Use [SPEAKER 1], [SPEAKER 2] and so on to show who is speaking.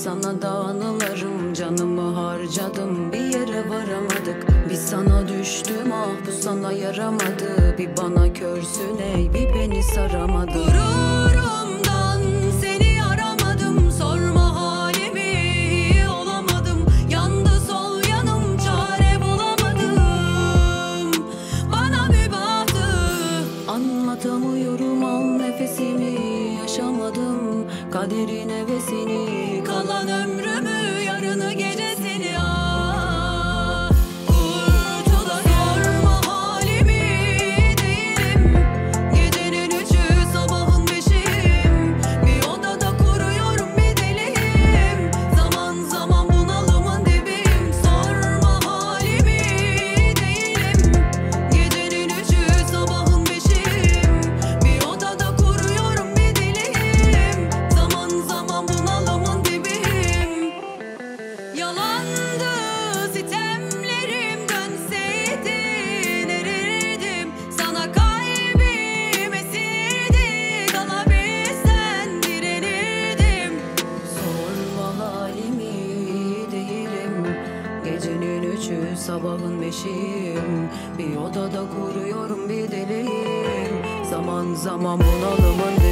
[SPEAKER 1] sana da anılarım. Canımı harcadım, bir yere varamadık. Bir sana düştüm, ah bu sana yaramadı. Bir bana körsün ey, bir beni saramadı. Gururumdan seni aramadım, sorma halimi, iyi olamadım. Yandı sol yanım, çare bulamadım. Bana mübahtı anlatamıyorum, al nefesimi. Yaşamadım kaderin hevesini, kalan ömrümü, yarını gecesini. Ah, kurtula sorma halimi, değilim gecenin üçü sabahın beşiyim. Bir odada kuruyorum, bir deliyim. Zaman zaman bunalımın dibiyim. Sorma halimi, değilim gecenin üçü sabahın beşiyim. Bir odada kuruyorum, bir deliyim. Zaman zaman bunalımın dibiyim. Yalandı sitemlerim, dönseydin erirdim. Sana kalbim esirdi, kalabilsen direnirdim. Sorma halimi, değilim gecenin üçü sabahın beşiyim. Bir odada kuruyorum, bir deliyim. Zaman zaman bunalımın